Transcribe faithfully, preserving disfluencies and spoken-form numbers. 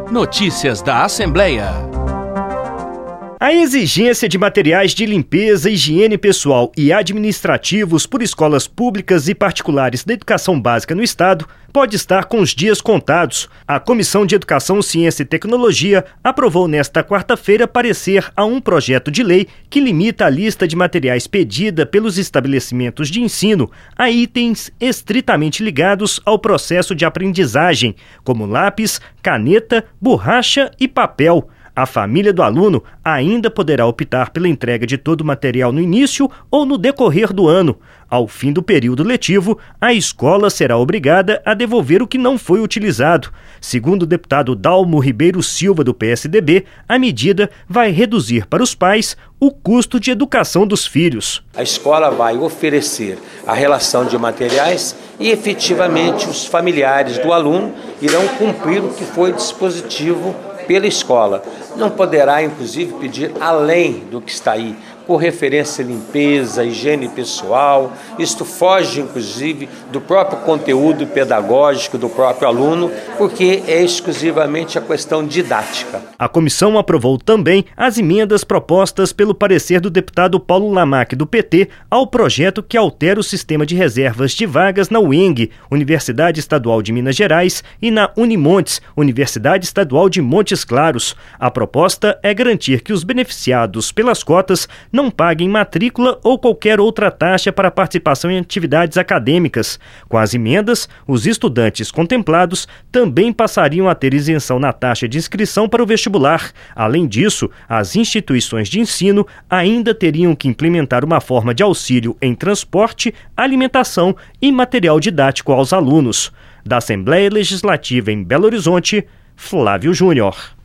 Notícias da Assembleia. A exigência de materiais de limpeza, higiene pessoal e administrativos por escolas públicas e particulares da educação básica no estado pode estar com os dias contados. A Comissão de Educação, Ciência e Tecnologia aprovou nesta quarta-feira parecer a um projeto de lei que limita a lista de materiais pedida pelos estabelecimentos de ensino a itens estritamente ligados ao processo de aprendizagem, como lápis, caneta, borracha e papel. A família do aluno ainda poderá optar pela entrega de todo o material no início ou no decorrer do ano. Ao fim do período letivo, a escola será obrigada a devolver o que não foi utilizado. Segundo o deputado Dalmo Ribeiro Silva, do P S D B, a medida vai reduzir para os pais o custo de educação dos filhos. A escola vai oferecer a relação de materiais e, efetivamente, os familiares do aluno irão cumprir o que foi dispositivo pela escola. Não poderá, inclusive, pedir além do que está aí, com referência à limpeza, higiene pessoal. Isto foge, inclusive, do próprio conteúdo pedagógico do próprio aluno, porque é exclusivamente a questão didática. A comissão aprovou também as emendas propostas pelo parecer do deputado Paulo Lamac, do P T, ao projeto que altera o sistema de reservas de vagas na U E N G, Universidade Estadual de Minas Gerais, e na Unimontes, Universidade Estadual de Montes Claros. A proposta é garantir que os beneficiados pelas cotas não paguem matrícula ou qualquer outra taxa para participação em atividades acadêmicas. Com as emendas, os estudantes contemplados também passariam a ter isenção na taxa de inscrição para o vestibular. Além disso, as instituições de ensino ainda teriam que implementar uma forma de auxílio em transporte, alimentação e material didático aos alunos. Da Assembleia Legislativa em Belo Horizonte, Flávio Júnior.